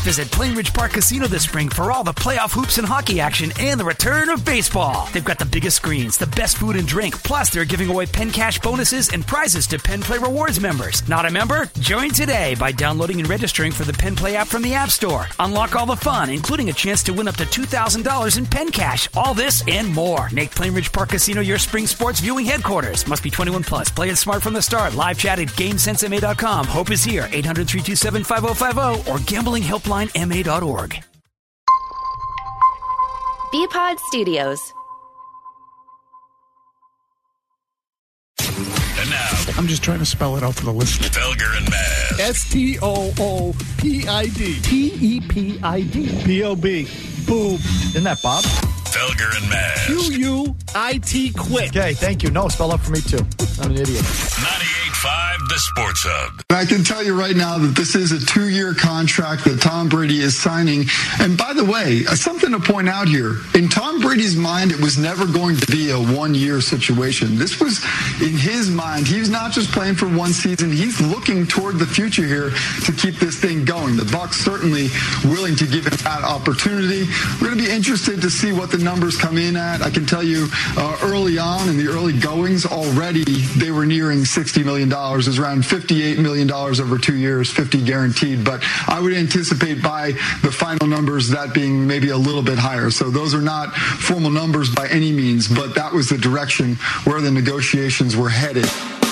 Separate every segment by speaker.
Speaker 1: Visit Plainridge Park Casino this spring for all the playoff hoops and hockey action and the return of baseball. They've got the biggest screens, the best food and drink, plus they're giving away Penn Cash bonuses and prizes to Penn Play Rewards members. Not a member? Join today by downloading and registering for the Penn Play app from the App Store. Unlock all the fun, including a chance to win up to $2,000 in Penn Cash. All this and more. Make Plainridge Park Casino your spring sports viewing headquarters. Must be 21 plus. Play it smart from the start. Live chat at GameSenseMA.com. Hope is here. 800-327-5050 or gamblinghelplinema.org.
Speaker 2: Bpod Studios.
Speaker 3: And now,
Speaker 4: I'm just trying to spell it out for the listener.
Speaker 3: Felger and Maz.
Speaker 4: Stoopid. Tepid. P-O-B. Boob. Isn't that Bob?
Speaker 3: Felger and Maz.
Speaker 4: Q-U-I-T quit. Okay, thank you. No, spell out for me too. I'm an idiot.
Speaker 3: 98.5 The Sports Hub.
Speaker 5: I can tell you right now that this is a 2-year contract that Tom Brady is signing. And by the way, something to point out here. In Tom Brady's mind, it was never going to be a 1-year situation. This was, in his mind, he's not just playing for one season. He's looking toward the future here to keep this thing going. The Bucs certainly willing to give him that opportunity. We're going to be interested to see what the numbers come in at. I can tell you early on in the early goings already, they were nearing $60 million. It was around $58 million over 2 years, 50 guaranteed. But I would anticipate by the final numbers that being maybe a little bit higher. So those are not formal numbers by any means, but that was the direction where the negotiations were headed.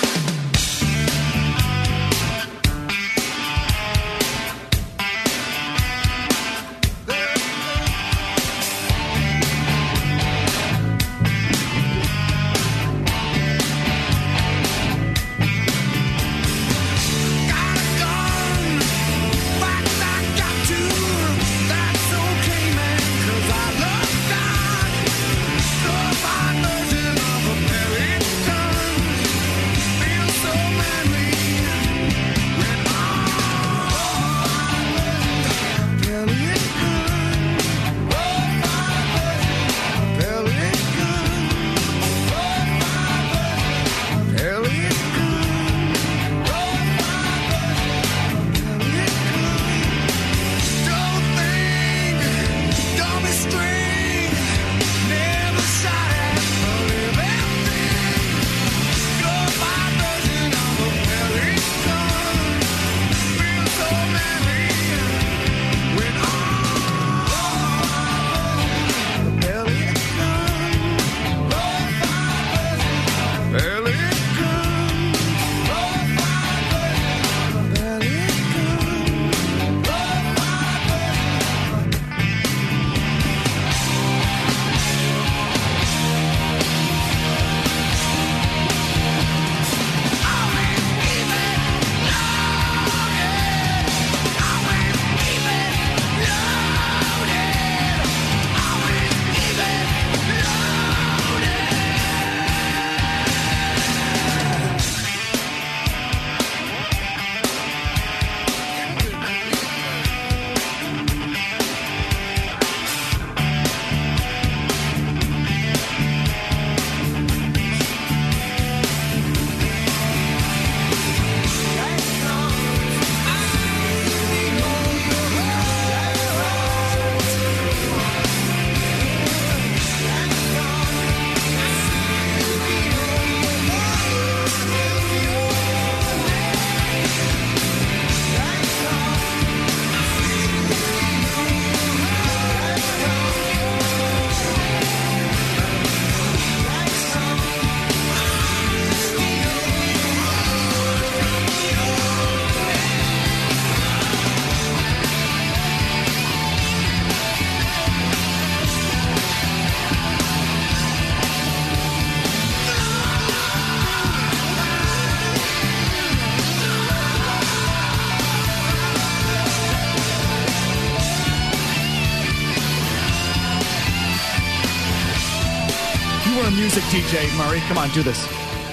Speaker 4: Music DJ, Murray. Come on, do this.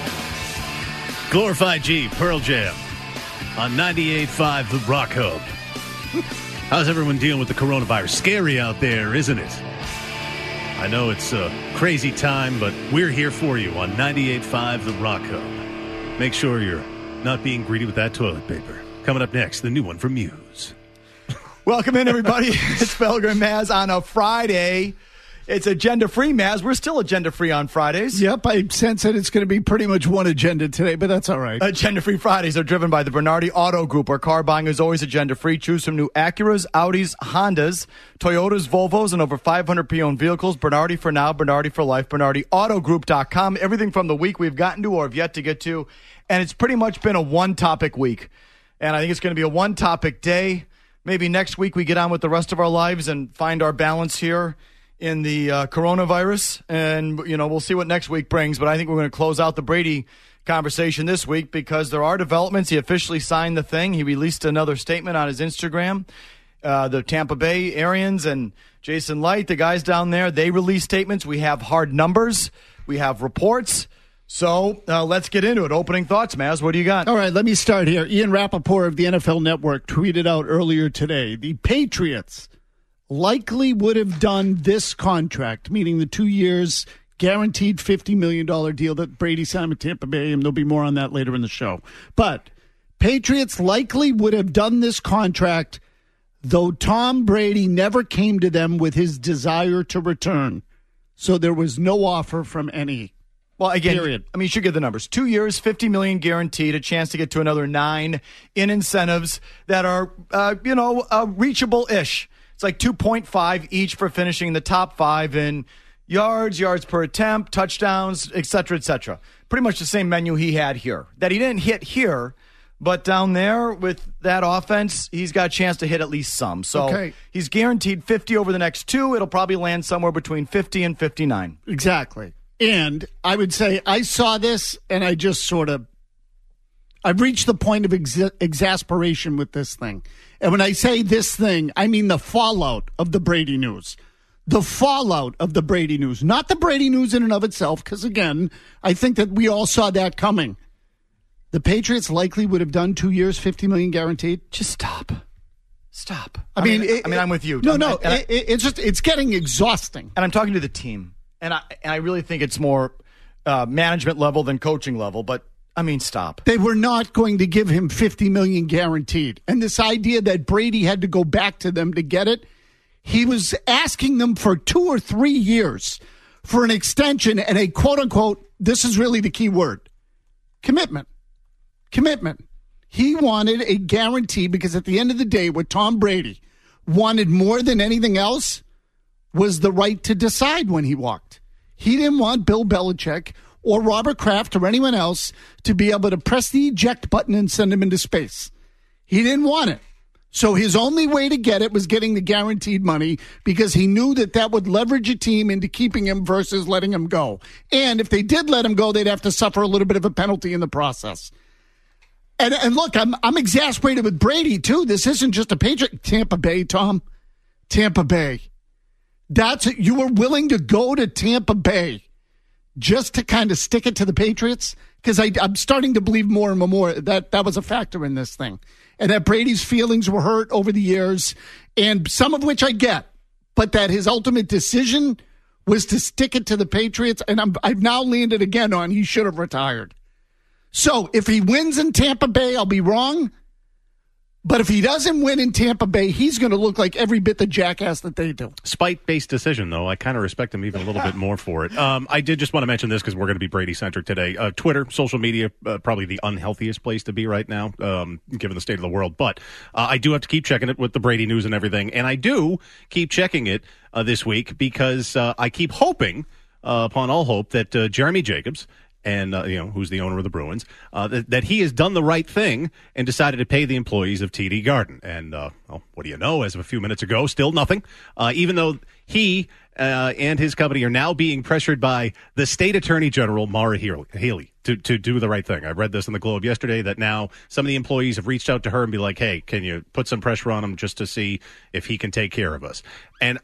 Speaker 6: Glorified G, Pearl Jam, on 98.5 The Rock Hub. How's everyone dealing with the coronavirus? Scary out there, isn't it? I know it's a crazy time, but we're here for you on 98.5 The Rock Hub. Make sure you're not being greedy with that toilet paper. Coming up next, the new one from Muse.
Speaker 7: Welcome in, everybody. It's Felger and Maz on a Friday. It's agenda-free, Maz. We're still agenda-free on Fridays.
Speaker 4: Yep, I sense that it's going to be pretty much one agenda today, but that's all right.
Speaker 7: Agenda-free Fridays are driven by the Bernardi Auto Group, where car buying is always agenda-free. Choose from new Acuras, Audis, Hondas, Toyotas, Volvos, and over 500 pre-owned vehicles. Bernardi for now, Bernardi for life, BernardiAutoGroup.com. Everything from the week we've gotten to or have yet to get to, and it's pretty much been a one-topic week. And I think it's going to be a one-topic day. Maybe next week we get on with the rest of our lives and find our balance here in the coronavirus, and we'll see what next week brings. But I think we're going to close out the Brady conversation this week because there are developments. He officially signed the thing. He released another statement on his Instagram. The Tampa Bay Arians and Jason Light, the guys down there, they released statements. We have hard numbers. We have reports. So let's get into it. Opening thoughts, Maz. What do you got?
Speaker 4: All right, let me start here. Ian Rappaport of the NFL Network tweeted out earlier today, the Patriots likely would have done this contract, meaning the 2 years guaranteed $50 million deal that Brady signed with Tampa Bay, and there'll be more on that later in the show. But Patriots likely would have done this contract, though Tom Brady never came to them with his desire to return. So there was no offer from any.
Speaker 7: Well, again,
Speaker 4: period.
Speaker 7: I mean, you should get the numbers. 2 years, $50 million guaranteed, a chance to get to another 9 in incentives that are, reachable-ish. It's like 2.5 each for finishing the top 5 in yards per attempt, touchdowns, et cetera, et cetera. Pretty much the same menu he had here. That he didn't hit here, but down there with that offense, he's got a chance to hit at least some. So He's guaranteed 50 over the next 2. It'll probably land somewhere between 50 and 59.
Speaker 4: Exactly. And I would say I saw this and I just I've reached the point of exasperation with this thing. And when I say this thing, I mean the fallout of the Brady news. The fallout of the Brady news. Not the Brady news in and of itself, because, again, I think that we all saw that coming. The Patriots likely would have done 2 years, $50 million guaranteed.
Speaker 7: Just stop.
Speaker 4: I mean,
Speaker 7: I'm with you.
Speaker 4: It's getting exhausting.
Speaker 7: And I'm talking to the team. And I really think it's more management level than coaching level, but I mean, stop.
Speaker 4: They were not going to give him $50 million guaranteed. And this idea that Brady had to go back to them to get it, he was asking them for 2 or 3 years for an extension and a quote-unquote, this is really the key word, commitment. He wanted a guarantee because at the end of the day, what Tom Brady wanted more than anything else was the right to decide when he walked. He didn't want Bill Belichick or Robert Kraft or anyone else to be able to press the eject button and send him into space. He didn't want it. So his only way to get it was getting the guaranteed money because he knew that would leverage a team into keeping him versus letting him go. And if they did let him go, they'd have to suffer a little bit of a penalty in the process. And look, I'm exasperated with Brady, too. This isn't just a Patriot. Tampa Bay, Tom. Tampa Bay. You were willing to go to Tampa Bay just to kind of stick it to the Patriots? Because I'm starting to believe more and more that was a factor in this thing. And that Brady's feelings were hurt over the years, and some of which I get, but that his ultimate decision was to stick it to the Patriots, and I've now landed again on he should have retired. So if he wins in Tampa Bay, I'll be wrong. But if he doesn't win in Tampa Bay, he's going to look like every bit the jackass that they do.
Speaker 6: Spite-based decision, though. I kind of respect him even a little bit more for it. I did just want to mention this because we're going to be Brady-centric today. Twitter, social media, probably the unhealthiest place to be right now, given the state of the world. But I do have to keep checking it with the Brady news and everything. And I do keep checking it this week because I keep hoping, upon all hope, that Jeremy Jacobs and who's the owner of the Bruins, that he has done the right thing and decided to pay the employees of TD Garden. And, what do you know, as of a few minutes ago, still nothing. Even though he and his company are now being pressured by the state attorney general, Maura Healey, to do the right thing. I read this in the Globe yesterday that now some of the employees have reached out to her and be like, hey, can you put some pressure on him just to see if he can take care of us? And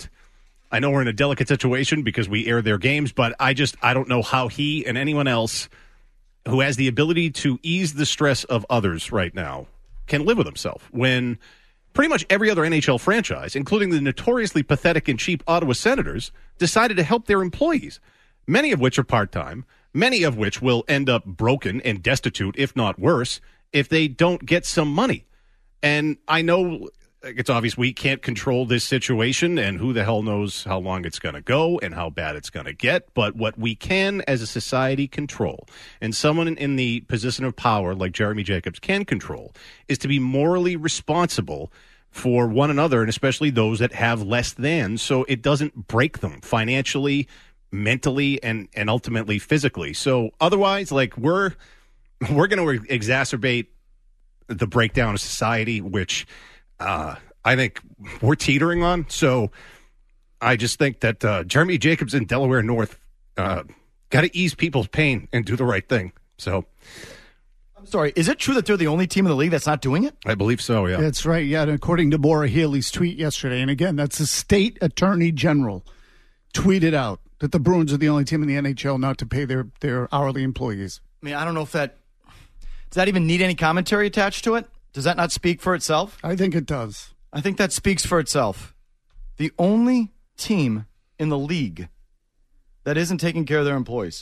Speaker 6: I know we're in a delicate situation because we air their games, but I don't know how he and anyone else who has the ability to ease the stress of others right now can live with himself when pretty much every other NHL franchise, including the notoriously pathetic and cheap Ottawa Senators, decided to help their employees, many of which are part-time, many of which will end up broken and destitute, if not worse, if they don't get some money. And I know it's obvious we can't control this situation, and who the hell knows how long it's going to go and how bad it's going to get. But what we can, as a society, control, and someone in the position of power like Jeremy Jacobs can control, is to be morally responsible for one another, and especially those that have less than, so it doesn't break them financially, mentally, and ultimately physically. So otherwise, like, we're going to exacerbate the breakdown of society, which I think we're teetering on. So I just think that Jeremy Jacobs in Delaware North got to ease people's pain and do the right thing. So
Speaker 7: I'm sorry, is it true that they're the only team in the league that's not doing it?
Speaker 6: I believe so, yeah.
Speaker 4: That's right, yeah. And according to Maura Healey's tweet yesterday, and again, that's the state attorney general tweeted out that the Bruins are the only team in the NHL not to pay their hourly employees.
Speaker 7: I mean, I don't know if that... Does that even need any commentary attached to it? Does that not speak for itself?
Speaker 4: I think it does.
Speaker 7: I think that speaks for itself. The only team in the league that isn't taking care of their employees.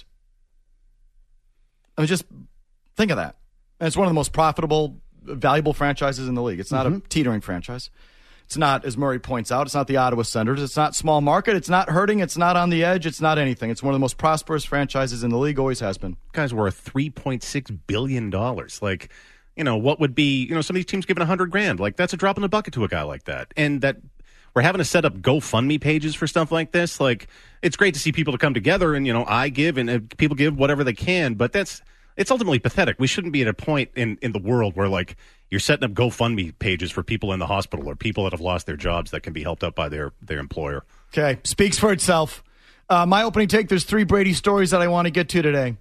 Speaker 7: I mean, just think of that. And it's one of the most profitable, valuable franchises in the league. It's not a teetering franchise. It's not, as Murray points out, it's not the Ottawa Senators. It's not small market. It's not hurting. It's not on the edge. It's not anything. It's one of the most prosperous franchises in the league, always has been.
Speaker 6: Guys worth $3.6 billion. Like, what would be, some of these teams giving $100,000. Like, that's a drop in the bucket to a guy like that. And that we're having to set up GoFundMe pages for stuff like this. Like, it's great to see people to come together and, I give and people give whatever they can. But it's ultimately pathetic. We shouldn't be at a point in the world where, like, you're setting up GoFundMe pages for people in the hospital or people that have lost their jobs that can be helped up by their employer.
Speaker 7: Okay, speaks for itself. My opening take, there's 3 Brady stories that I want to get to today.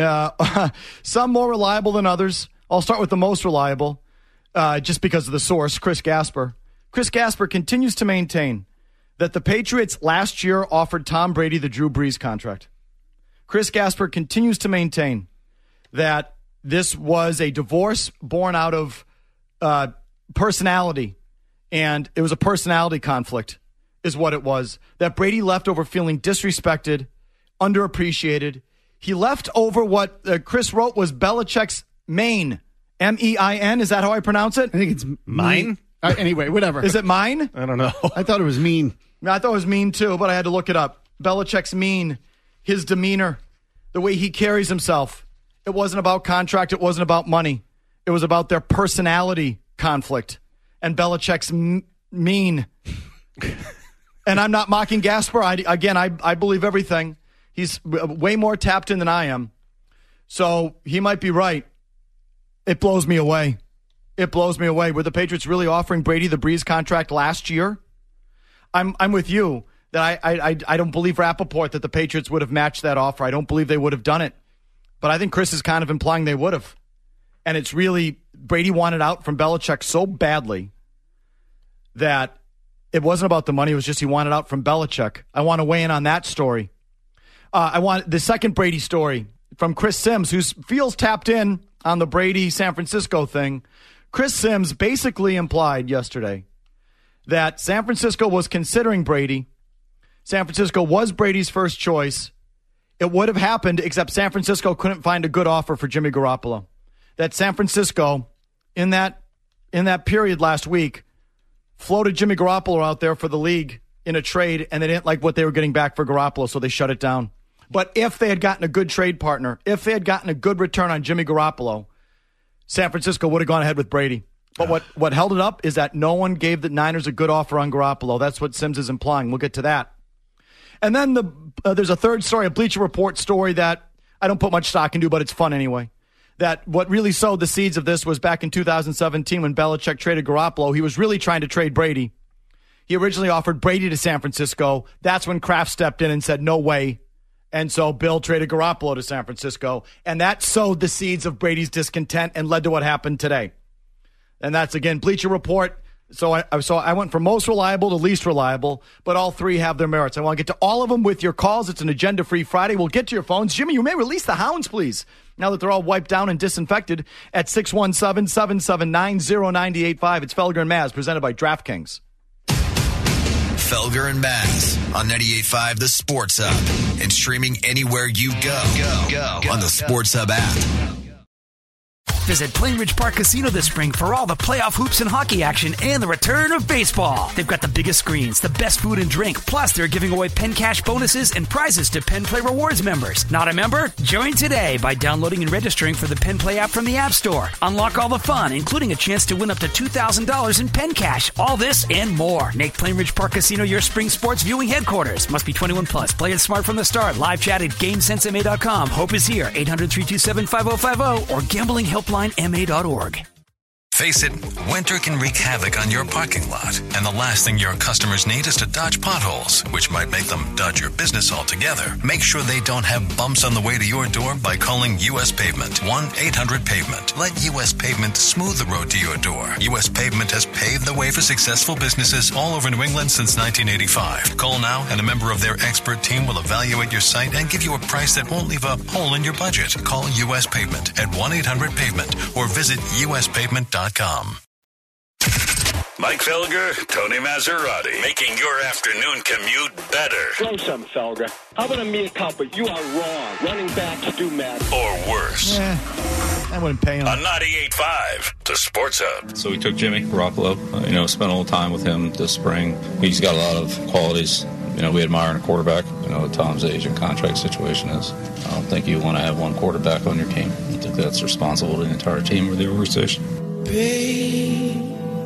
Speaker 7: Some more reliable than others. I'll start with the most reliable, just because of the source, Chris Gasper. Chris Gasper continues to maintain that the Patriots last year offered Tom Brady the Drew Brees contract. Chris Gasper continues to maintain that this was a divorce born out of personality, and it was a personality conflict is what it was. That Brady left over feeling disrespected, underappreciated. He left over what Chris wrote was Belichick's main, M-E-I-N. Is that how I pronounce it?
Speaker 4: I think it's
Speaker 6: mine.
Speaker 4: Anyway, whatever.
Speaker 7: Is it mine?
Speaker 6: I don't know.
Speaker 4: I thought it was mean.
Speaker 7: I thought it was mean too, but I had to look it up. Belichick's mean, his demeanor, the way he carries himself. It wasn't about contract. It wasn't about money. It was about their personality conflict. And Belichick's mean. And I'm not mocking Gasper. I believe everything. He's way more tapped in than I am. So he might be right. It blows me away. It blows me away. Were the Patriots really offering Brady the Brees contract last year? I'm with you that I don't believe Rappaport that the Patriots would have matched that offer. I don't believe they would have done it. But I think Chris is kind of implying they would have. And it's really, Brady wanted out from Belichick so badly that it wasn't about the money. It was just he wanted out from Belichick. I want to weigh in on that story. I want the second Brady story from Chris Sims, who feels tapped in on the Brady San Francisco thing. Chris Sims basically implied yesterday that San Francisco was considering Brady. San Francisco was Brady's first choice. It would have happened, except San Francisco couldn't find a good offer for Jimmy Garoppolo. That San Francisco, in that period last week, floated Jimmy Garoppolo out there for the league in a trade, and they didn't like what they were getting back for Garoppolo, so they shut it down. But if they had gotten a good trade partner, if they had gotten a good return on Jimmy Garoppolo, San Francisco would have gone ahead with Brady. But what held it up is that no one gave the Niners a good offer on Garoppolo. That's what Sims is implying. We'll get to that. And then there's a third story, a Bleacher Report story that I don't put much stock into, but it's fun anyway. That what really sowed the seeds of this was back in 2017 when Belichick traded Garoppolo. He was really trying to trade Brady. He originally offered Brady to San Francisco. That's when Kraft stepped in and said, no way. And so Bill traded Garoppolo to San Francisco. And that sowed the seeds of Brady's discontent and led to what happened today. And that's, again, Bleacher Report. So I went from most reliable to least reliable, but all three have their merits. I want to get to all of them with your calls. It's an agenda-free Friday. We'll get to your phones. Jimmy, you may release the hounds, please, now that they're all wiped down and disinfected, at 617-779-0985. It's Felger and Maz, presented by DraftKings.
Speaker 8: Felger and Maz on 98.5 The Sports Hub and streaming anywhere you go on the Sports Hub app.
Speaker 1: Visit Plainridge Park Casino this spring for all the playoff hoops and hockey action and the return of baseball. They've got the biggest screens, the best food and drink, plus they're giving away Penn Cash bonuses and prizes to Penn Play Rewards members. Not a member? Join today by downloading and registering for the Penn Play app from the App Store. Unlock all the fun, including a chance to win up to $2,000 in Penn Cash. All this and more. Make Plainridge Park Casino your spring sports viewing headquarters. Must be 21 plus. Play it smart from the start. Live chat at GameSenseMA.com. Hope is here. 800-327-5050 or gamblinghelplinema.org.
Speaker 8: Face it, winter can wreak havoc on your parking lot, and the last thing your customers need is to dodge potholes, which might make them dodge your business altogether. Make sure they don't have bumps on the way to your door by calling U.S. Pavement, 1-800-PAVEMENT. Let U.S. Pavement smooth the road to your door. U.S. Pavement has paved the way for successful businesses all over New England since 1985. Call now, and a member of their expert team will evaluate your site and give you a price that won't leave a hole in your budget. Call U.S. Pavement at 1-800-PAVEMENT or visit uspavement.com.
Speaker 3: Mike Felger, Tony Maserati, making your afternoon commute better.
Speaker 9: Throw some, Felger. How about a mea culpa? You are wrong. Running backs do matter.
Speaker 3: Or worse.
Speaker 7: I wouldn't pay him.
Speaker 3: On 98.5, the Sports Hub.
Speaker 10: So we took Jimmy Garoppolo, spent a little time with him this spring. He's got a lot of qualities, we admire in a quarterback. Tom's age and contract situation is. I don't think you want to have one quarterback on your team. I think that's responsible to the entire team or the organization.
Speaker 11: Baby,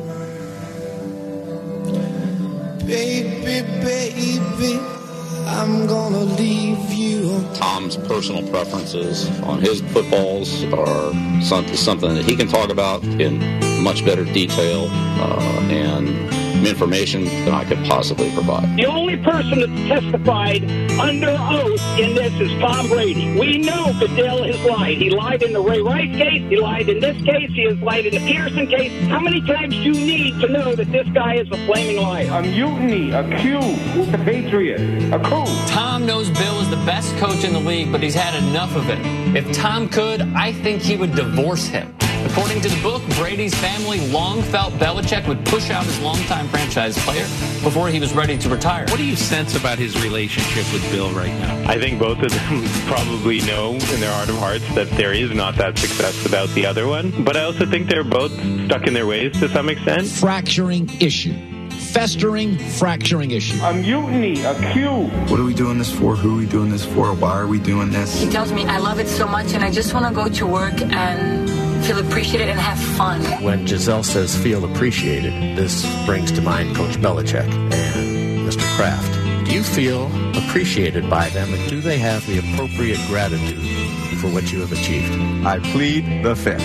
Speaker 11: I'm gonna leave you.
Speaker 10: Tom's personal preferences on his footballs are something that he can talk about in much better detail and information than I could possibly provide.
Speaker 9: The only person that testified under oath in this is Tom Brady. We know Goodell has lied. He lied in the Ray Rice case. He lied in this case. He has lied in the Peterson case. How many times do you need to know that this guy is a flaming liar?
Speaker 12: A mutiny, a coup with the Patriots, a coup.
Speaker 13: Tom knows Bill is the best coach in the league, but he's had enough of it. If Tom could, I think he would divorce him. According to the book, Brady's family long felt Belichick would push out his longtime franchise player before he was ready to retire.
Speaker 14: What do you sense about his relationship with Bill right now?
Speaker 15: I think both of them probably know in their heart of hearts that there is not that success without the other one. But I also think they're both stuck in their ways to some extent.
Speaker 16: Fracturing issue. Festering, fracturing issue.
Speaker 12: A mutiny, a coup.
Speaker 17: What are we doing this for? Who are we doing this for? Why are we doing this?
Speaker 18: He tells me I love it so much and I just want to go to work and feel appreciated and have fun.
Speaker 19: When Giselle says feel appreciated, this brings to mind Coach Belichick and Mr. Kraft. Do you feel appreciated by them, and do they have the appropriate gratitude for what you have achieved?
Speaker 17: I plead the fifth.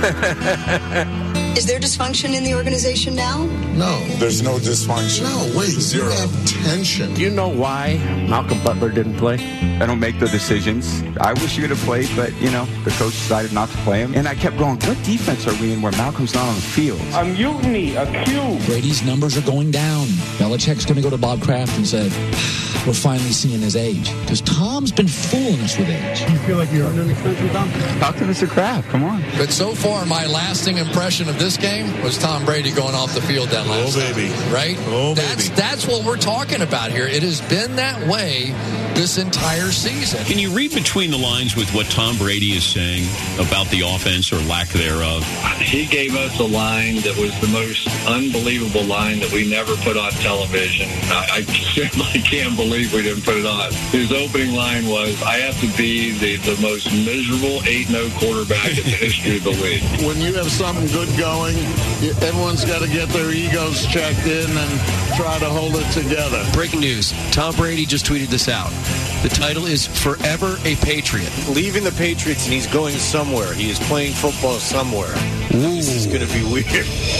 Speaker 20: Is there dysfunction in the organization now?
Speaker 21: No. There's no dysfunction. No, wait. Zero. You have tension.
Speaker 19: Do you know why Malcolm Butler didn't play?
Speaker 17: I don't make the decisions. I wish he would have played, but, the coach decided not to play him. And I kept going, what defense are we in where Malcolm's not on the field?
Speaker 12: A mutiny, a coup.
Speaker 16: Brady's numbers are going down. Belichick's going to go to Bob Kraft and say, we're finally seeing his age. Because Tom's been fooling us with age.
Speaker 21: You feel like you're under an extension, Tom?
Speaker 17: Talk to Mr. Kraft. Come on.
Speaker 22: But so far, my lasting impression of this game was Tom Brady going off the field that last time. Right? That's what we're talking about here. It has been that way this entire season.
Speaker 23: Can you read between the lines with what Tom Brady is saying about the offense or lack thereof?
Speaker 24: He gave us a line that was the most unbelievable line that we never put on television. I certainly can't believe we didn't put it on. His opening line was, I have to be the most miserable 8-0 quarterback in the history of the league.
Speaker 21: When you have something good going, everyone's got to get their egos checked in and try to hold it together.
Speaker 25: Breaking news. Tom Brady just tweeted this out. The title is Forever a Patriot.
Speaker 26: Leaving the Patriots and he's going somewhere. He is playing football somewhere. Ooh. This is going to be weird.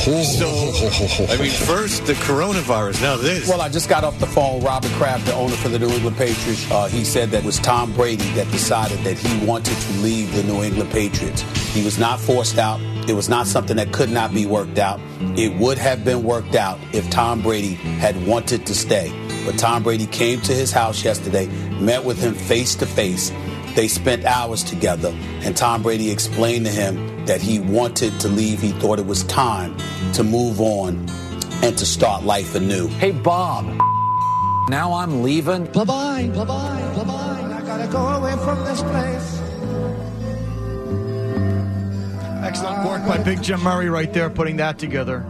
Speaker 26: First the coronavirus, now this.
Speaker 27: Well, I just got off the phone. Robert Kraft, the owner for the New England Patriots, he said that it was Tom Brady that decided that he wanted to leave the New England Patriots. He was not forced out. It was not something that could not be worked out. It would have been worked out if Tom Brady had wanted to stay. But Tom Brady came to his house yesterday, met with him face to face. They spent hours together, and Tom Brady explained to him that he wanted to leave. He thought it was time to move on and to start life anew.
Speaker 28: Hey, Bob, now I'm leaving.
Speaker 16: Bye-bye, bye-bye, bye-bye.
Speaker 11: I gotta go away from this place. I
Speaker 1: Excellent work by Big Jim Murray right there, putting that together.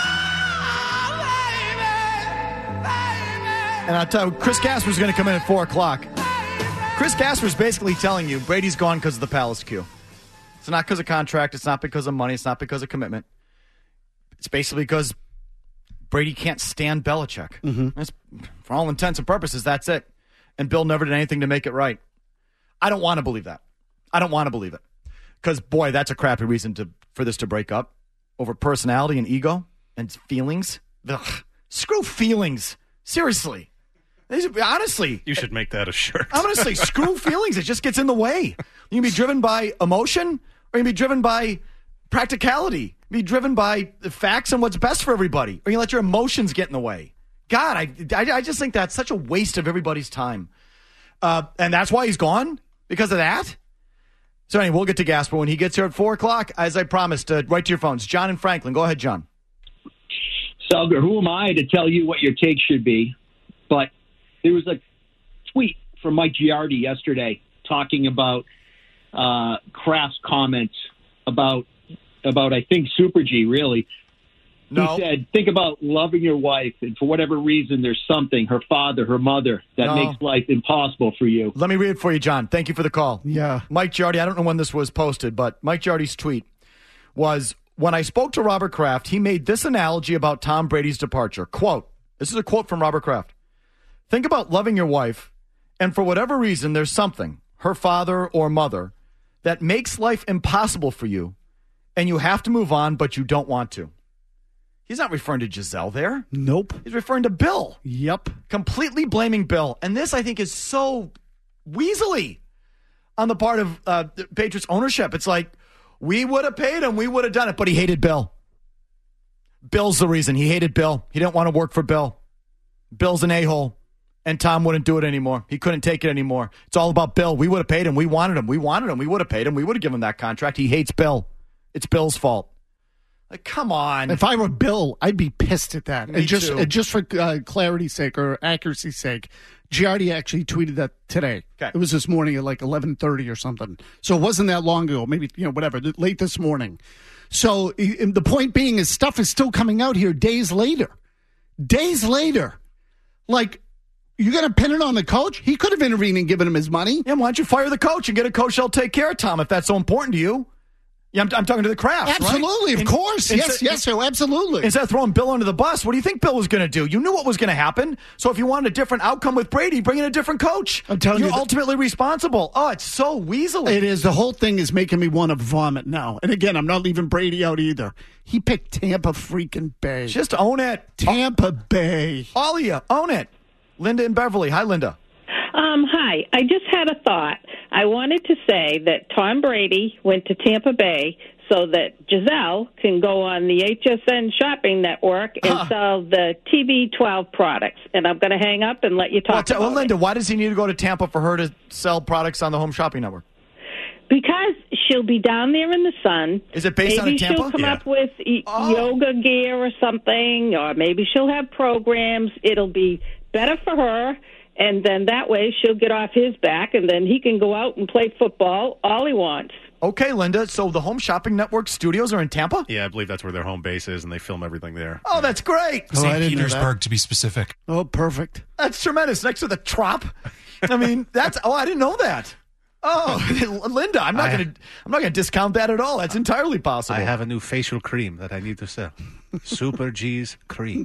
Speaker 1: And I'll tell you, Chris Gasper's going to come in at 4 o'clock. Chris Gasper's basically telling you Brady's gone because of the Palace Q. It's not because of contract. It's not because of money. It's not because of commitment. It's basically because Brady can't stand Belichick. That's, for all intents and purposes, that's it. And Bill never did anything to make it right. I don't want to believe that. I don't want to believe it. Because, boy, that's a crappy reason for this to break up over personality and ego and feelings. Ugh. Screw feelings. Seriously. Honestly.
Speaker 2: You should make that a shirt.
Speaker 1: I'm going to say screw feelings. It just gets in the way. You can be driven by emotion or you can be driven by practicality. Be driven by the facts and what's best for everybody. Or you let your emotions get in the way. God, I just think that's such a waste of everybody's time. And that's why he's gone? Because of that? So anyway, we'll get to Gasper when he gets here at 4 o'clock. As I promised, right to your phones. John and Franklin. Go ahead, John.
Speaker 3: Selger, who am I to tell you what your take should be? But there was a tweet from Mike Giardi yesterday talking about Kraft's comments about I think Super G, really. No. He said, think about loving your wife, and for whatever reason, there's something, her father, her mother, that makes life impossible for you.
Speaker 1: Let me read it for you, John. Thank you for the call.
Speaker 4: Yeah.
Speaker 1: Mike Giardi, I don't know when this was posted, but Mike Giardi's tweet was, when I spoke to Robert Kraft, he made this analogy about Tom Brady's departure. Quote, this is a quote from Robert Kraft. Think about loving your wife, and for whatever reason, there's something, her father or mother, that makes life impossible for you, and you have to move on, but you don't want to. He's not referring to Giselle there.
Speaker 4: Nope.
Speaker 1: He's referring to Bill.
Speaker 4: Yep.
Speaker 1: Completely blaming Bill. And this, I think, is so weaselly on the part of the Patriots ownership. It's like, we would have paid him. We would have done it. But he hated Bill. Bill's the reason. He hated Bill. He didn't want to work for Bill. Bill's an a-hole. And Tom wouldn't do it anymore. He couldn't take it anymore. It's all about Bill. We would have paid him. We wanted him. We wanted him. We would have paid him. We would have given him that contract. He hates Bill. It's Bill's fault. Like, come on.
Speaker 4: If I were Bill, I'd be pissed at that.
Speaker 1: Me too.
Speaker 4: And just for clarity's sake or accuracy's sake, Giardi actually tweeted that today.
Speaker 1: Okay.
Speaker 4: It was this morning at like 11:30 or something. So it wasn't that long ago. Maybe, whatever, late this morning. So the point being is stuff is still coming out here days later. Days later. Like, you're going to pin it on the coach? He could have intervened and given him his money.
Speaker 1: Yeah, why don't you fire the coach and get a coach that'll take care of Tom if that's so important to you? Yeah, I'm talking to the Krafts,
Speaker 4: absolutely,
Speaker 1: right?
Speaker 4: Of course. Yes, sir, absolutely.
Speaker 1: Instead of throwing Bill under the bus, what do you think Bill was going to do? You knew what was going to happen. So if you wanted a different outcome with Brady, bring in a different coach.
Speaker 4: I'm telling you.
Speaker 1: You're ultimately responsible. Oh, it's so weaselly.
Speaker 4: It is. The whole thing is making me want to vomit now. And again, I'm not leaving Brady out either. He picked Tampa freaking Bay.
Speaker 1: Just own it.
Speaker 4: Tampa Bay.
Speaker 1: All of you, own it. Linda in Beverly. Hi, Linda.
Speaker 5: Hi. I just had a thought. I wanted to say that Tom Brady went to Tampa Bay so that Giselle can go on the HSN shopping network and sell the TB12 products. And I'm going to hang up and let you talk about
Speaker 1: Well, Linda, why does he need to go to Tampa for her to sell products on the home shopping network?
Speaker 5: Because she'll be down there in the sun.
Speaker 1: Is it based out of Tampa?
Speaker 5: Maybe she'll come up with yoga gear or something, or maybe she'll have programs. It'll be better for her. And then that way she'll get off his back, and then he can go out and play football all he wants.
Speaker 1: Okay, Linda. So the Home Shopping Network studios are in Tampa?
Speaker 2: Yeah, I believe that's where their home base is, and they film everything there.
Speaker 1: Oh, that's great.
Speaker 6: St. Petersburg, to be specific.
Speaker 4: Oh, perfect.
Speaker 1: That's tremendous. Next to the Trop. I mean, I didn't know that. Oh, Linda, I'm not going to discount that at all. That's entirely possible.
Speaker 26: I have a new facial cream that I need to sell. Super G's cream.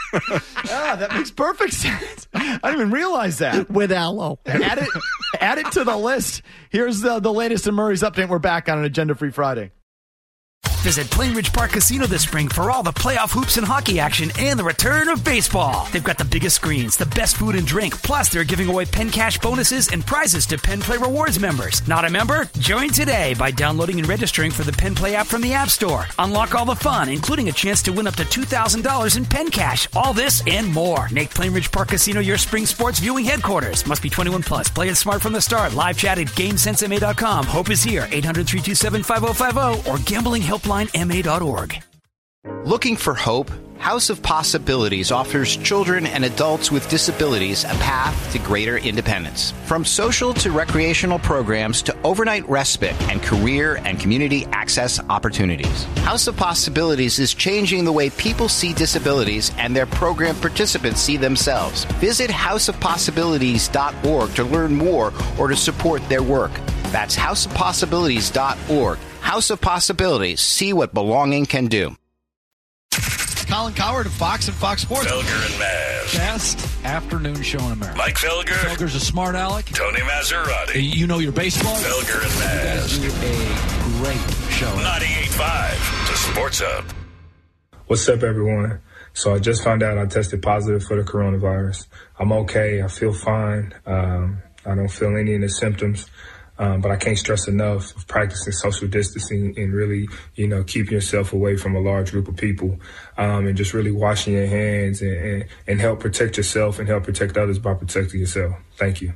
Speaker 1: Yeah, that makes perfect sense. I didn't even realize that.
Speaker 4: With aloe.
Speaker 1: Add it to the list. Here's the latest in Murray's Update. We're back on an Agenda-Free Friday.
Speaker 7: Visit Plainridge Park Casino this spring for all the playoff hoops and hockey action and the return of baseball. They've got the biggest screens, the best food and drink, plus they're giving away Penn Cash bonuses and prizes to Penn Play Rewards members. Not a member? Join today by downloading and registering for the Penn Play app from the App Store. Unlock all the fun, including a chance to win up to $2,000 in Penn Cash. All this and more. Make Plainridge Park Casino your spring sports viewing headquarters. Must be 21 plus. Play it smart from the start. Live chat at GameSenseMA.com. Hope is here. 800-327-5050 or gamblinghelplinema.org.
Speaker 8: Looking for hope? House of Possibilities offers children and adults with disabilities a path to greater independence. From social to recreational programs to overnight respite and career and community access opportunities. House of Possibilities is changing the way people see disabilities and their program participants see themselves. Visit houseofpossibilities.org to learn more or to support their work. That's houseofpossibilities.org. House of Possibilities. See what belonging can do.
Speaker 1: Colin Cowherd of Fox and Fox Sports.
Speaker 9: Felger and Maz.
Speaker 7: Best afternoon show in America.
Speaker 9: Mike Felger.
Speaker 7: Felger's a smart aleck.
Speaker 9: Tony Maserati.
Speaker 7: You know your baseball.
Speaker 9: Felger and Maz.
Speaker 7: You guys do a great show.
Speaker 9: 98.5 to Sports Up.
Speaker 10: What's up, everyone? So I just found out I tested positive for the coronavirus. I'm okay. I feel fine. I don't feel any of the symptoms. But I can't stress enough of practicing social distancing and really, keeping yourself away from a large group of people, and just really washing your hands and help protect yourself and help protect others by protecting yourself. Thank you.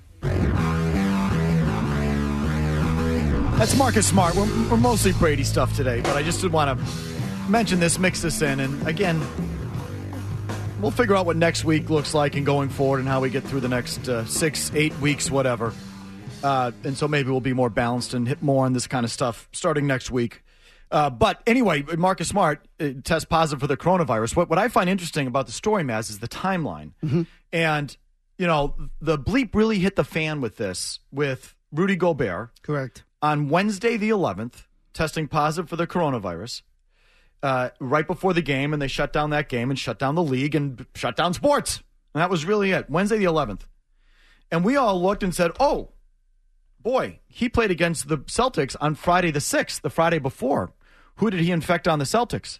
Speaker 1: That's Marcus Smart. We're mostly Brady stuff today, but I just did want to mention this, mix this in, and again, we'll figure out what next week looks like and going forward and how we get through the next 6-8 weeks, whatever. And so maybe we'll be more balanced and hit more on this kind of stuff starting next week. But anyway, Marcus Smart tests positive for the coronavirus. What I find interesting about the story, Maz, is the timeline. Mm-hmm. And, the bleep really hit the fan with this, with Rudy Gobert.
Speaker 4: Correct.
Speaker 1: On Wednesday the 11th, testing positive for the coronavirus right before the game, and they shut down that game and shut down the league and shut down sports. And that was really it, Wednesday the 11th. And we all looked and said, oh, boy, he played against the Celtics on Friday the 6th, the Friday before. Who did he infect on the Celtics?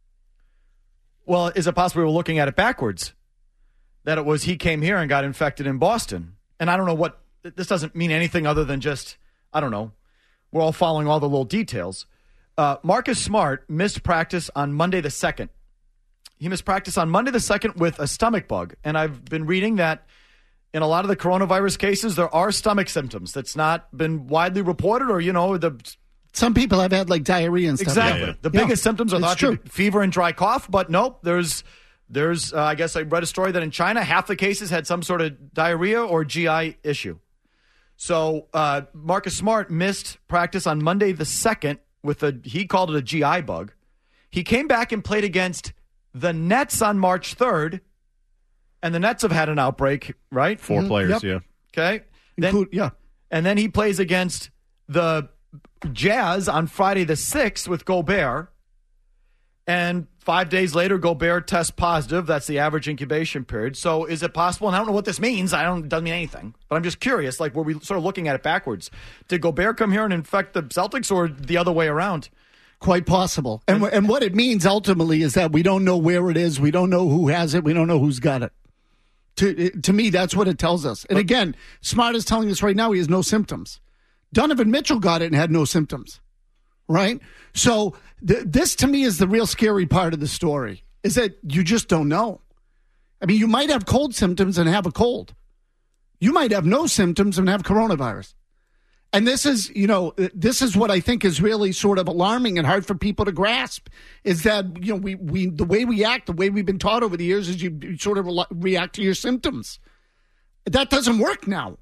Speaker 1: Well, is it possible we were looking at it backwards? That it was he came here and got infected in Boston. And I don't know what, this doesn't mean anything other than just, I don't know. We're all following all the little details. Marcus Smart missed practice on Monday the 2nd. He missed practice on Monday the 2nd with a stomach bug. And I've been reading that in a lot of the coronavirus cases, there are stomach symptoms. That's not been widely reported, or,
Speaker 4: some people have had like diarrhea and stuff.
Speaker 1: Exactly. Yeah. The biggest symptoms are thought to be fever and dry cough, but nope, there's I guess I read a story that in China, half the cases had some sort of diarrhea or GI issue. So Marcus Smart missed practice on Monday the 2nd with he called it a GI bug. He came back and played against the Nets on March 3rd. And the Nets have had an outbreak, right?
Speaker 2: 4 players,
Speaker 1: yep. Okay. And then he plays against the Jazz on Friday the 6th with Gobert. And 5 days later, Gobert tests positive. That's the average incubation period. So is it possible? And I don't know what this means. It doesn't mean anything. But I'm just curious, were we sort of looking at it backwards? Did Gobert come here and infect the Celtics, or the other way around?
Speaker 4: Quite possible. And what it means ultimately is that we don't know where it is. We don't know who has it. We don't know who's got it. To me, that's what it tells us. And again, Smart is telling us right now he has no symptoms. Donovan Mitchell got it and had no symptoms, right? So this, to me, is the real scary part of the story, is that you just don't know. I mean, you might have cold symptoms and have a cold. You might have no symptoms and have coronavirus. And this is what I think is really sort of alarming and hard for people to grasp, is that, we the way we act, the way we've been taught over the years is you sort of react to your symptoms. That doesn't work now.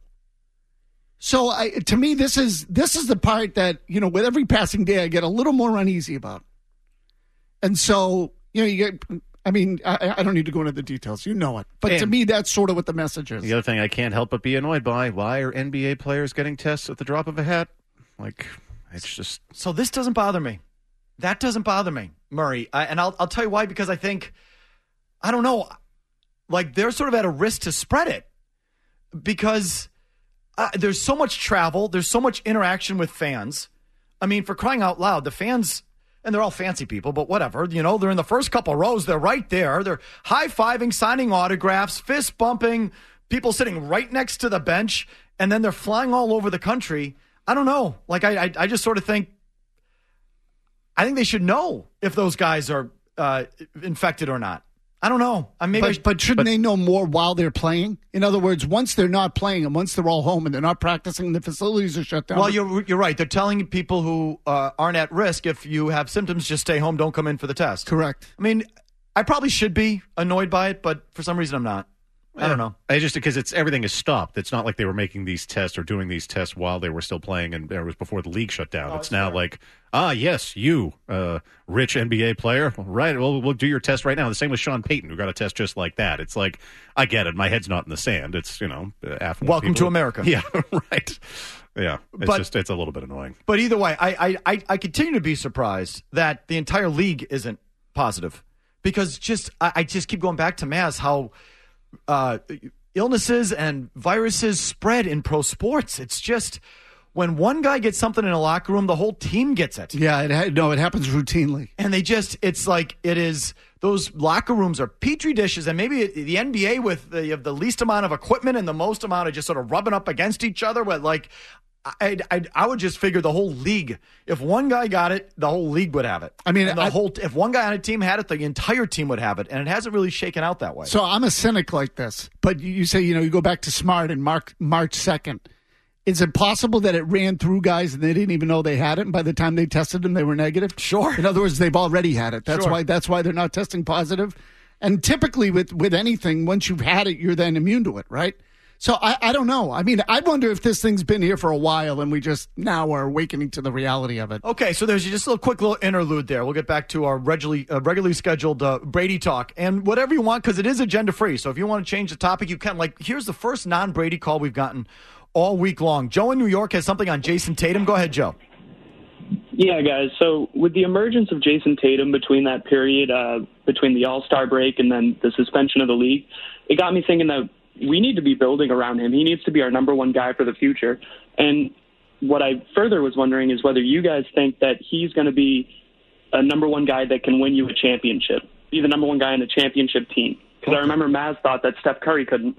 Speaker 4: So to me, this is the part that, with every passing day, I get a little more uneasy about. And so, you get, I don't need to go into the details. You know it. But to me, that's sort of what the message is.
Speaker 2: The other thing I can't help but be annoyed by, why are NBA players getting tests at the drop of a hat? It's just...
Speaker 1: So this doesn't bother me. That doesn't bother me, Murray. And I'll tell you why, because I think, I don't know, they're sort of at a risk to spread it. Because there's so much travel. There's so much interaction with fans. I mean, for crying out loud, the fans... And they're all fancy people, but whatever. They're in the first couple rows. They're right there. They're high-fiving, signing autographs, fist-bumping, people sitting right next to the bench, and then they're flying all over the country. I don't know. I just sort of think, I think they should know if those guys are infected or not. I don't know.
Speaker 4: But shouldn't they know more while they're playing? In other words, once they're not playing and once they're all home and they're not practicing, the facilities are shut down.
Speaker 1: Well, you're right. They're telling people who aren't at risk, if you have symptoms, just stay home, don't come in for the test.
Speaker 4: Correct.
Speaker 1: I mean, I probably should be annoyed by it, but for some reason I'm not. I don't know.
Speaker 2: I just because everything is stopped. It's not like they were making these tests or doing these tests while they were still playing, and it was before the league shut down. It's now fair. Like, yes, you, rich NBA player, right? We'll do your test right now. The same with Sean Payton, who got a test just like that. It's like, I get it. My head's not in the sand. It's affluent
Speaker 1: welcome
Speaker 2: people.
Speaker 1: To America.
Speaker 2: Yeah, right. Yeah, it's a little bit annoying.
Speaker 1: But either way, I continue to be surprised that the entire league isn't positive because I just keep going back to Maz how. Illnesses and viruses spread in pro sports. It's just when one guy gets something in a locker room, the whole team gets it.
Speaker 4: Yeah, it happens routinely.
Speaker 1: And it's like it is. Those locker rooms are petri dishes, and maybe the NBA with the least amount of equipment and the most amount of just sort of rubbing up against each other. But like, I would just figure the whole league. If one guy got it, the whole league would have it. I mean, if one guy on a team had it, the entire team would have it, and it hasn't really shaken out that way.
Speaker 4: So I'm a cynic like this, but you say you go back to Smart and March 2nd. Is it possible that it ran through guys and they didn't even know they had it, and by the time they tested them, they were negative?
Speaker 1: Sure.
Speaker 4: In other words, they've already had it. That's
Speaker 1: sure.
Speaker 4: That's why they're not testing positive. And typically with anything, once you've had it, you're then immune to it, right? So I don't know. I mean, I wonder if this thing's been here for a while and we just now are awakening to the reality of it.
Speaker 1: Okay, so there's just a quick little interlude there. We'll get back to our regularly scheduled Brady talk and whatever you want because it is agenda free. So if you want to change the topic, you can. Like, here's the first non-Brady call we've gotten all week long. Joe in New York has something on Jason Tatum. Go ahead, Joe.
Speaker 12: Yeah, guys. So with the emergence of Jason Tatum between that period, between the All-Star break and then the suspension of the league, it got me thinking that we need to be building around him. He needs to be our number one guy for the future. And what I further was wondering is whether you guys think that he's going to be a number one guy that can win you a championship, be the number one guy in the championship team. Because I remember Maz thought that Steph Curry couldn't.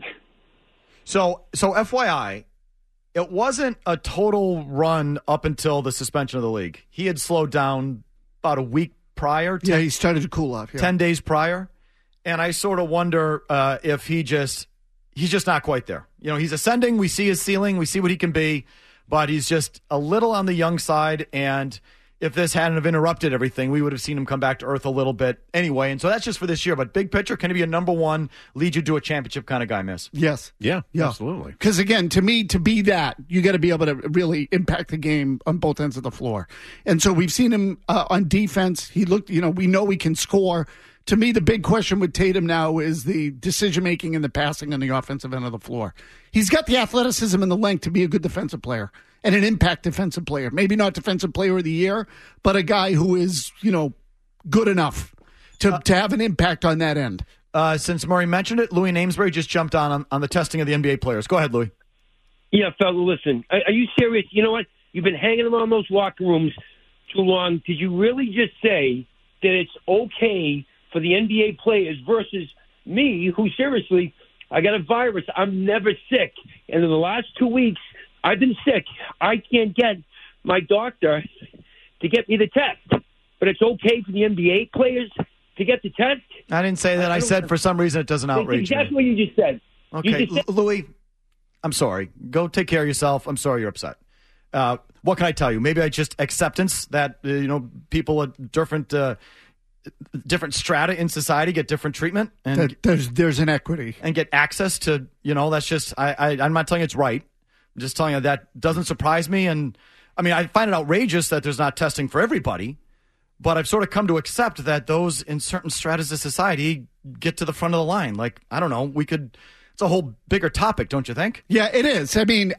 Speaker 1: So FYI, it wasn't a total run up until the suspension of the league. He had slowed down about a week prior.
Speaker 4: He started to cool off. Yeah.
Speaker 1: 10 days prior. And I sort of wonder if he's just not quite there. He's ascending. We see his ceiling. We see what he can be. But he's just a little on the young side. And if this hadn't have interrupted everything, we would have seen him come back to earth a little bit anyway. And so that's just for this year. But big picture, can he be a number one, lead you to a championship kind of guy, Miss?
Speaker 4: Yes.
Speaker 2: Yeah, absolutely.
Speaker 4: Because, again, to me, to be that, you got to be able to really impact the game on both ends of the floor. And so we've seen him on defense. He looked, we know he can score. To me, the big question with Tatum now is the decision-making and the passing on the offensive end of the floor. He's got the athleticism and the length to be a good defensive player and an impact defensive player. Maybe not defensive player of the year, but a guy who is, good enough to have an impact on that end.
Speaker 1: Since Murray mentioned it, Louis Amesbury just jumped on the testing of the NBA players. Go ahead, Louis.
Speaker 13: Yeah, fella, listen. Are you serious? You know what? You've been hanging around those locker rooms too long. Did you really just say that it's okay for the NBA players versus me, who seriously, I got a virus. I'm never sick. And in the last 2 weeks, I've been sick. I can't get my doctor to get me the test. But it's okay for the NBA players to get the test?
Speaker 1: I didn't say that. I said for some reason it doesn't outrage me.
Speaker 13: That's what you just said.
Speaker 1: Okay, Louis, I'm sorry. Go take care of yourself. I'm sorry you're upset. What can I tell you? Maybe I just acceptance that, people at different strata in society get different treatment, and
Speaker 4: there's an equity
Speaker 1: and get access to that's just I'm not telling you it's right. I'm just telling you that doesn't surprise me, and I mean I find it outrageous that there's not testing for everybody, but I've sort of come to accept that those in certain stratas of society get to the front of the line. Like, I don't know, it's a whole bigger topic, don't you think?
Speaker 4: Yeah, it is. I mean,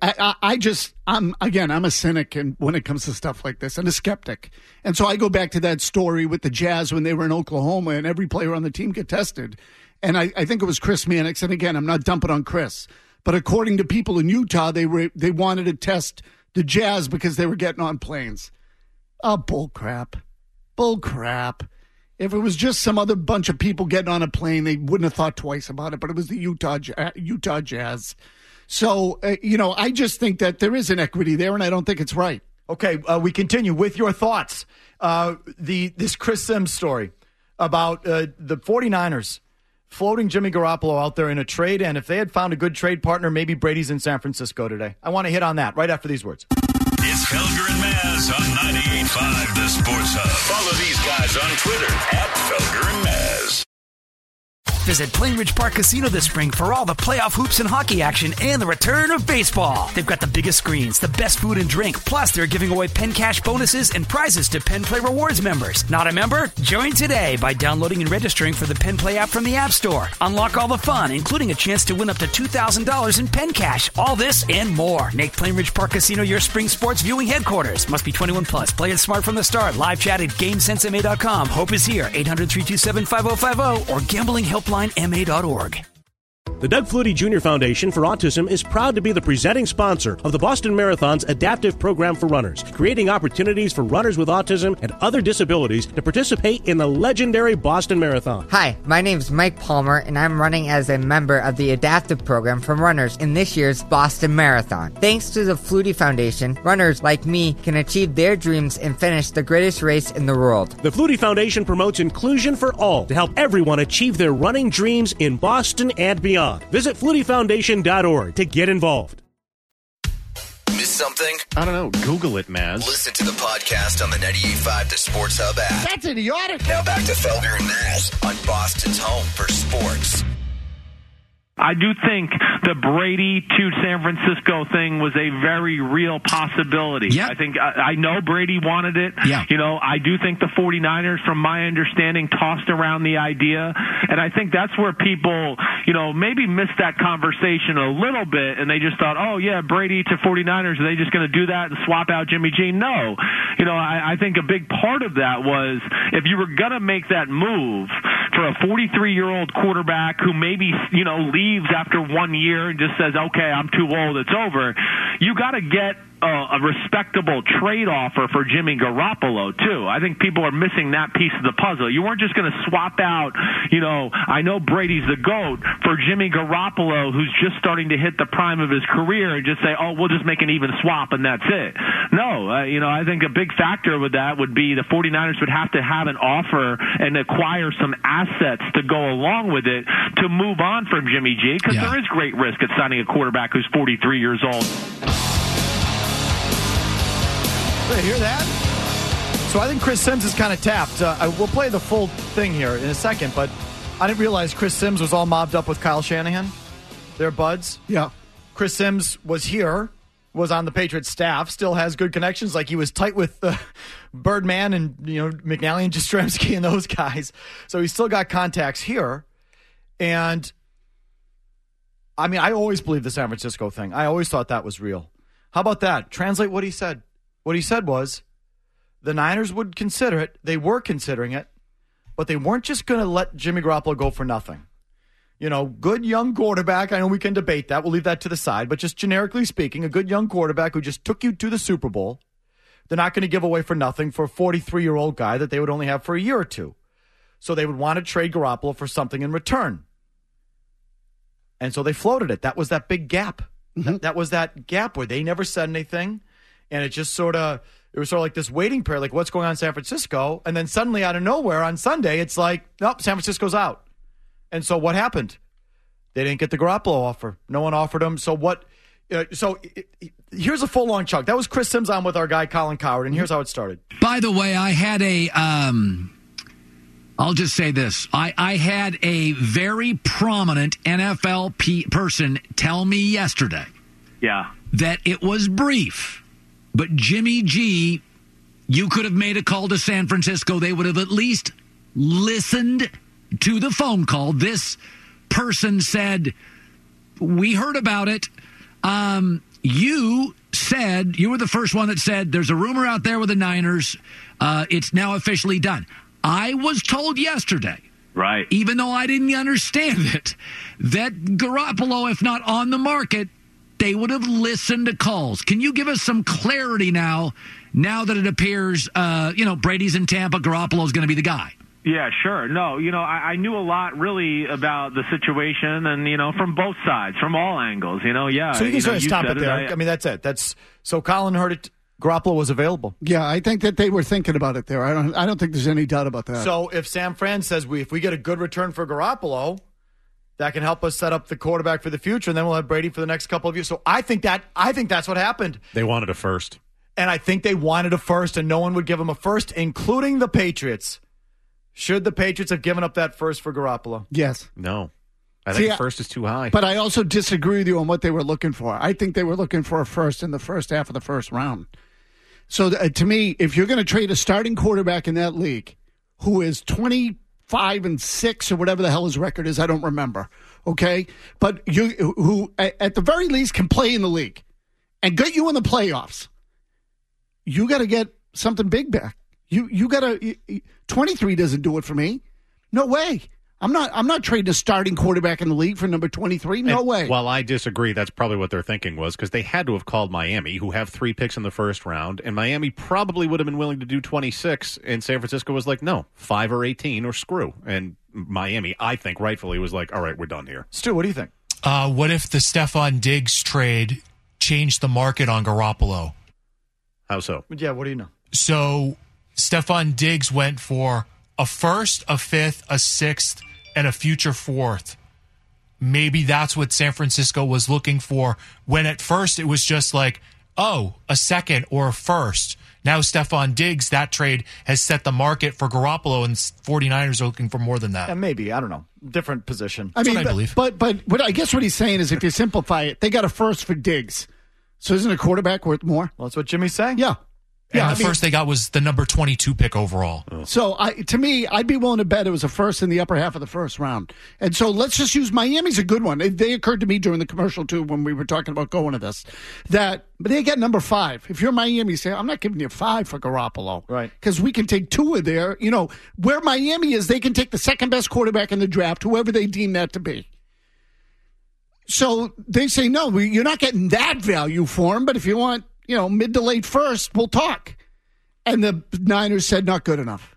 Speaker 4: I'm a cynic when it comes to stuff like this and a skeptic. And so I go back to that story with the Jazz when they were in Oklahoma and every player on the team get tested. And I think it was Chris Mannix. And again, I'm not dumping on Chris, but according to people in Utah, they wanted to test the Jazz because they were getting on planes. Oh, bull crap. If it was just some other bunch of people getting on a plane, they wouldn't have thought twice about it. But it was the Utah Jazz. So, I just think that there is an equity there, and I don't think it's right.
Speaker 1: Okay, we continue with your thoughts. This Chris Sims story about the 49ers floating Jimmy Garoppolo out there in a trade, and if they had found a good trade partner, maybe Brady's in San Francisco today. I want to hit on that right after these words.
Speaker 9: It's Felger and Maz on 98.5 The Sports Hub. Follow these guys on Twitter @Felger and Maz.
Speaker 7: Visit Plainridge Park Casino this spring for all the playoff hoops and hockey action and the return of baseball. They've got the biggest screens, the best food and drink, plus they're giving away Penn Cash bonuses and prizes to Penn Play Rewards members. Not a member? Join today by downloading and registering for the Penn Play app from the App Store. Unlock all the fun, including a chance to win up to $2,000 in Penn Cash. All this and more. Make Plainridge Park Casino your spring sports viewing headquarters. Must be 21 plus. Play it smart from the start. Live chat at GameSenseMA.com. Hope is here. 800-327-5050 or GamblingHelplineMA.org.
Speaker 14: The Doug Flutie Jr. Foundation for Autism is proud to be the presenting sponsor of the Boston Marathon's adaptive program for runners, creating opportunities for runners with autism and other disabilities to participate in the legendary Boston Marathon.
Speaker 15: Hi, my name is Mike Palmer, and I'm running as a member of the adaptive program for runners in this year's Boston Marathon. Thanks to the Flutie Foundation, runners like me can achieve their dreams and finish the greatest race in the world.
Speaker 14: The Flutie Foundation promotes inclusion for all to help everyone achieve their running dreams in Boston and beyond. Visit FlutieFoundation.org to get involved.
Speaker 17: Miss something?
Speaker 2: I don't know. Google it, Maz.
Speaker 17: Listen to the podcast on the 98.5 The Sports Hub app.
Speaker 4: That's idiotic.
Speaker 17: Now back to Felger and Maz on Boston's home for sports.
Speaker 18: I do think the Brady to San Francisco thing was a very real possibility.
Speaker 7: Yep.
Speaker 18: I know Brady wanted it.
Speaker 7: Yeah.
Speaker 18: I do think the 49ers, from my understanding, tossed around the idea. And I think that's where people, maybe missed that conversation a little bit, and they just thought, oh, yeah, Brady to 49ers, are they just going to do that and swap out Jimmy G? No. I think a big part of that was if you were going to make that move for a 43-year-old quarterback who maybe, leaves after 1 year and just says, okay, I'm too old, it's over, you got to get a respectable trade offer for Jimmy Garoppolo, too. I think people are missing that piece of the puzzle. You weren't just going to swap out, I know Brady's the GOAT, for Jimmy Garoppolo, who's just starting to hit the prime of his career, and just say, oh, we'll just make an even swap and that's it. No, I think a big factor with that would be the 49ers would have to have an offer and acquire some assets to go along with it to move on from Jimmy G, because there is great risk at signing a quarterback who's 43 years old.
Speaker 1: Hey, hear that? So I think Chris Sims is kind of tapped. We'll play the full thing here in a second, but I didn't realize Chris Sims was all mobbed up with Kyle Shanahan. They're buds.
Speaker 4: Yeah.
Speaker 1: Chris Sims was here, was on the Patriots staff, still has good connections. Like he was tight with Birdman and McNally and Jastrzemski and those guys. So he's still got contacts here. And I mean, I always believed the San Francisco thing. I always thought that was real. How about that? Translate what he said. What he said was the Niners would consider it. They were considering it, but they weren't just going to let Jimmy Garoppolo go for nothing. Good young quarterback. I know we can debate that. We'll leave that to the side. But just generically speaking, a good young quarterback who just took you to the Super Bowl, they're not going to give away for nothing for a 43-year-old guy that they would only have for a year or two. So they would want to trade Garoppolo for something in return. And so they floated it. That was that big gap. Mm-hmm. That was that gap where they never said anything. And it just it was sort of like this waiting period, like what's going on in San Francisco? And then suddenly out of nowhere on Sunday, it's like, nope, San Francisco's out. And so what happened? They didn't get the Garoppolo offer. No one offered him. So what? Here's a full long chunk. That was Chris Sims on with our guy Colin Cowherd, and here's how it started.
Speaker 19: By the way, I had I'll just say this. I had a very prominent NFL person tell me yesterday that it was brief. But Jimmy G, you could have made a call to San Francisco. They would have at least listened to the phone call. This person said, we heard about it. You were the first one that said, there's a rumor out there with the Niners. It's now officially done. I was told yesterday, right, even though I didn't understand it, that Garoppolo, if not on the market, they would have listened to calls. Can you give us some clarity now that it appears, Brady's in Tampa, Garoppolo's going to be the guy?
Speaker 18: Yeah, sure. No, I knew a lot really about the situation and, from both sides, from all angles, yeah.
Speaker 1: So you can sort of stop it there. I mean, that's it. So Colin heard it. Garoppolo was available.
Speaker 4: Yeah, I think that they were thinking about it there. I don't think there's any doubt about that.
Speaker 1: So if San Fran says if we get a good return for Garoppolo, that can help us set up the quarterback for the future, and then we'll have Brady for the next couple of years. So I think that's what happened.
Speaker 2: They wanted a first.
Speaker 1: And I think they wanted a first, and no one would give them a first, including the Patriots. Should the Patriots have given up that first for Garoppolo?
Speaker 4: Yes.
Speaker 2: No. I think first is too high.
Speaker 4: But I also disagree with you on what they were looking for. I think they were looking for a first in the first half of the first round. So to me, if you're going to trade a starting quarterback in that league who is 25-6 or whatever the hell his record is, I don't remember, okay? But who at the very least can play in the league and get you in the playoffs, you got to get something big back. You got to 23 doesn't do it for me. No way. I'm not trading a starting quarterback in the league for number 23. No way.
Speaker 2: While I disagree, that's probably what their thinking was, because they had to have called Miami, who have 3 picks in the first round, and Miami probably would have been willing to do 26, and San Francisco was like, no, 5 or 18 or screw. And Miami, I think, rightfully was like, all right, we're done here.
Speaker 1: Stu, what do you think?
Speaker 6: What if the Stephon Diggs trade changed the market on Garoppolo?
Speaker 2: How so?
Speaker 1: Yeah, what do you know?
Speaker 6: So Stephon Diggs went for a first, a fifth, a sixth, and a future fourth. Maybe that's what San Francisco was looking for, when at first it was just like, oh, a second or a first. Now Stephon Diggs, that trade has set the market for Garoppolo, and 49ers are looking for more than that.
Speaker 1: Yeah, maybe. I don't know. Different position.
Speaker 4: I mean,
Speaker 6: I believe.
Speaker 4: But I guess what he's saying is if you simplify it, they got a first for Diggs. So isn't a quarterback worth more?
Speaker 1: Well, that's what Jimmy's saying.
Speaker 4: Yeah.
Speaker 6: And the first they got was the number 22 pick overall.
Speaker 4: So, to me, I'd be willing to bet it was a first in the upper half of the first round. And so let's just use Miami's a good one. They occurred to me during the commercial, too, when we were talking about going to this, that they get number 5. If you're Miami, say, I'm not giving you 5 for Garoppolo.
Speaker 1: Right.
Speaker 4: Because we can take Tua there. You know, where Miami is, they can take the second best quarterback in the draft, whoever they deem that to be. So they say, no, you're not getting that value for him, but if you want, mid to late first, we'll talk. And the Niners said not good enough.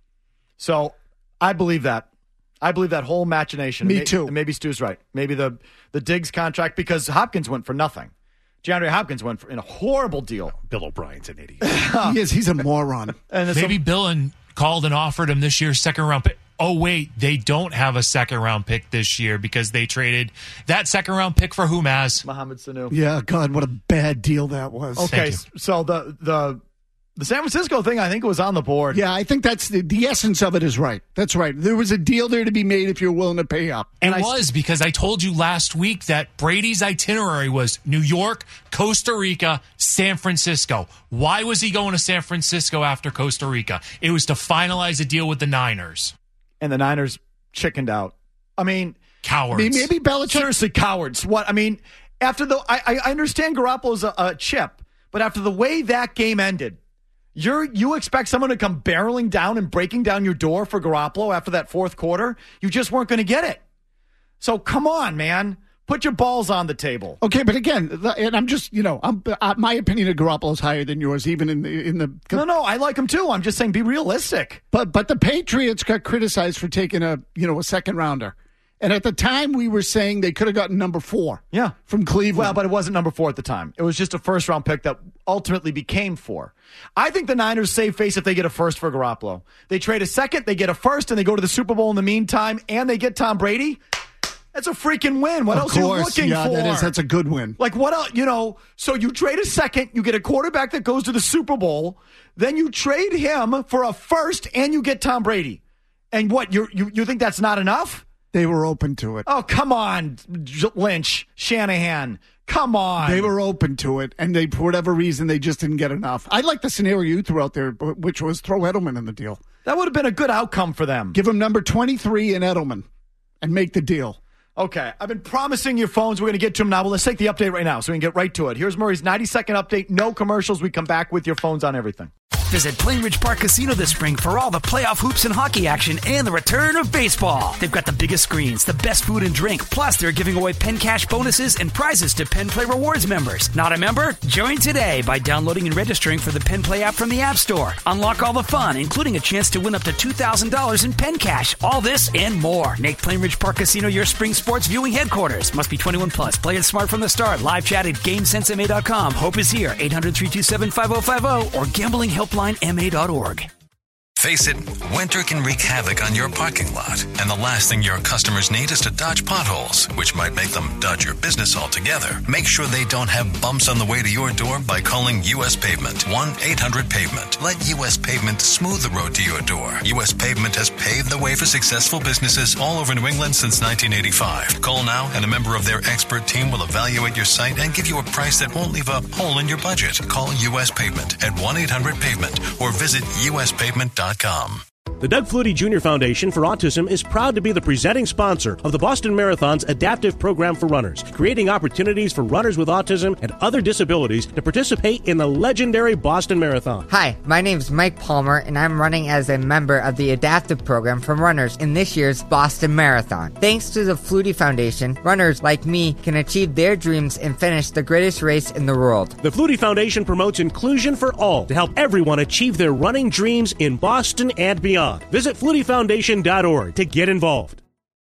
Speaker 1: So I believe that. I believe that whole machination.
Speaker 4: Me too.
Speaker 1: Maybe Stu's right. Maybe the Diggs contract, because Hopkins went for nothing. DeAndre Hopkins went in a horrible deal.
Speaker 2: Bill O'Brien's an idiot.
Speaker 4: He is. He's a moron.
Speaker 6: And maybe Bill called and offered him this year's second-round pick. Oh, wait, they don't have a second-round pick this year because they traded that second-round pick for who, Maz?
Speaker 1: Mohamed Sanu.
Speaker 4: Yeah, God, what a bad deal that was.
Speaker 1: Okay, so the San Francisco thing, I think, was on the board.
Speaker 4: Yeah, I think that's the essence of it is right. That's right. There was a deal there to be made if you're willing to pay up.
Speaker 6: And because I told you last week that Brady's itinerary was New York, Costa Rica, San Francisco. Why was he going to San Francisco after Costa Rica? It was to finalize a deal with the Niners.
Speaker 1: And the Niners chickened out. I mean,
Speaker 6: cowards.
Speaker 4: Maybe Belichick.
Speaker 1: Seriously, cowards. What? I mean, after I understand Garoppolo's a chip, but after the way that game ended, you expect someone to come barreling down and breaking down your door for Garoppolo after that fourth quarter? You just weren't going to get it. So come on, man. Put your balls on the table.
Speaker 4: Okay, but again, and I'm just, my opinion of Garoppolo is higher than yours, even in the.
Speaker 1: No, I like him too. I'm just saying, be realistic.
Speaker 4: But the Patriots got criticized for taking a second rounder, and at the time we were saying they could have gotten number 4.
Speaker 1: Yeah,
Speaker 4: from Cleveland.
Speaker 1: Well, but it wasn't number 4 at the time. It was just a first round pick that ultimately became 4. I think the Niners save face if they get a first for Garoppolo. They trade a second, they get a first, and they go to the Super Bowl in the meantime, and they get Tom Brady. That's a freaking win. What else are you looking for?
Speaker 4: That's a good win.
Speaker 1: Like, what else? So you trade a second, you get a quarterback that goes to the Super Bowl, then you trade him for a first, and you get Tom Brady. And what, you think that's not enough?
Speaker 4: They were open to it.
Speaker 1: Oh, come on, Lynch, Shanahan. Come on.
Speaker 4: They were open to it, and for whatever reason, they just didn't get enough. I like the scenario you threw out there, which was throw Edelman in the deal.
Speaker 1: That would have been a good outcome for them.
Speaker 4: Give him number 23 in Edelman and make the deal.
Speaker 1: Okay, I've been promising you phones. We're going to get to them now. Well, let's take the update right now so we can get right to it. Here's Murray's 90-second update. No commercials. We come back with your phones on everything.
Speaker 7: Visit Plainridge Park Casino this spring for all the playoff hoops and hockey action and the return of baseball. They've got the biggest screens, the best food and drink, plus they're giving away Penn Cash bonuses and prizes to Penn Play Rewards members. Not a member? Join today by downloading and registering for the Penn Play app from the App Store. Unlock all the fun, including a chance to win up to $2,000 in Penn Cash. All this and more. Make Plainridge Park Casino your spring sports viewing headquarters. Must be 21 plus. Play it smart from the start. Live chat at GameSenseMA.com. Hope is here. 800-327-5050 or gamblinghelplinema.org.
Speaker 20: Face it, winter can wreak havoc on your parking lot, and the last thing your customers need is to dodge potholes, which might make them dodge your business altogether. Make sure they don't have bumps on the way to your door by calling U.S. Pavement. 1-800-PAVEMENT. Let U.S. Pavement smooth the road to your door. U.S. Pavement has paved the way for successful businesses all over New England since 1985. Call now, and a member of their expert team will evaluate your site and give you a price that won't leave a hole in your budget. Call U.S. Pavement at 1-800-PAVEMENT or visit uspavement.com.
Speaker 14: The Doug Flutie Jr. Foundation for Autism is proud to be the presenting sponsor of the Boston Marathon's adaptive program for runners, creating opportunities for runners with autism and other disabilities to participate in the legendary Boston Marathon.
Speaker 15: Hi, my name's Mike Palmer, and I'm running as a member of the adaptive program for runners in this year's Boston Marathon. Thanks to the Flutie Foundation, runners like me can achieve their dreams and finish the greatest race in the world.
Speaker 14: The Flutie Foundation promotes inclusion for all to help everyone achieve their running dreams in Boston and beyond. Visit FlutieFoundation.org to get involved.